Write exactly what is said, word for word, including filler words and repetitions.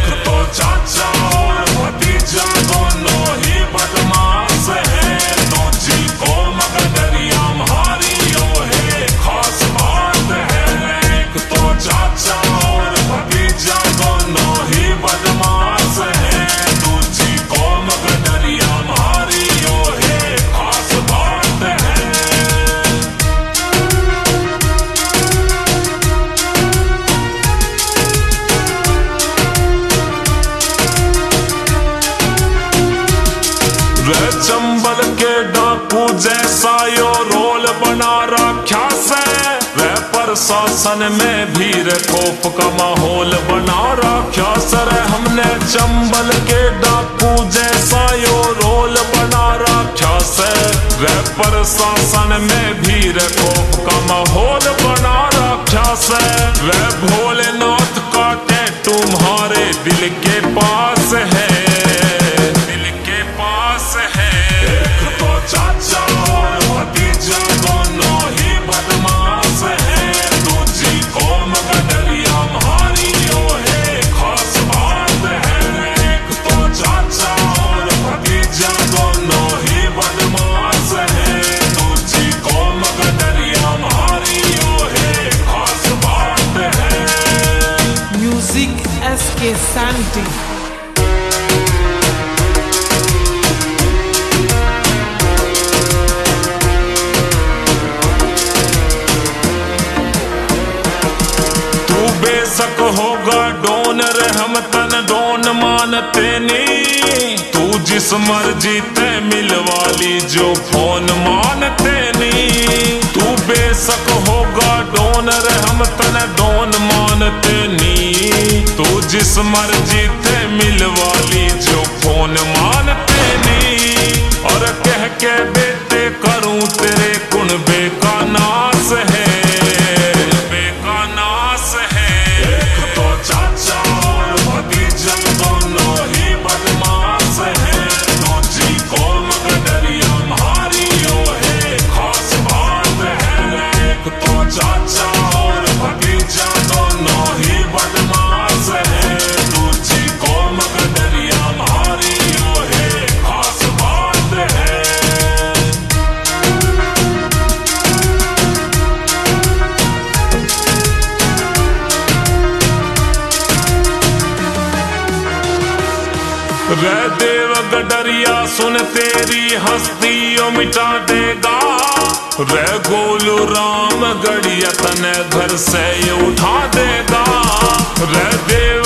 एक तो चाचा और भतीजा दोनों ही बदमाश है, दूजी को मगर दरिया मारियो है, खास बात है। एक तो चाचा और भतीजा दोनों ही बदमाश है, दूजी को मगर दरिया मारियो है, खास बात है। वे चंबल के डाकू जैसा यो रोल बना रखा से, वे प्रशासन में भी खौफ का माहौल बना रखा सर। हमने चंबल के डाकू जैसा यो रोल बना रखा से, वे प्रशासन में भी खौफ का माहौल बना रखा से। वे भोलेनाथ का टैटू तुम्हारे दिल के पास है, दिल के पास है। एक तो चाचा और भतीजा दोनों ही बदमाश है, दूजी को मगर दरिया मारियो है, खास बात है। एक तो चाचा और भतीजा दोनों ही बदमाश है, दूजी को मगर दरिया मारियो है, खास बात है। म्यूजिक एस के सैंटी। बेशक होगा डोन रे हम तन डोन मानते नहीं, तू जिस मर्जी ते मिलवाली जो फोन मानते नहीं। तू बेशक होगा डोन रे हम तन डोन मानते नहीं, तू जिस मर्जी ते मिलवाली जो फोन मानते नहीं। और कह के बेटे करूं तेरे कुन बेका नाश है, चाचा और भतीजा दोनों ही बदमाश है, दूजी को मगर दरिया मारियो है, खास बात है। रे देव गडरिया सुन तेरी हस्तियों मिटा देगा, रे गोलू राम गड़िया तने घर से उठा देगा। रे देव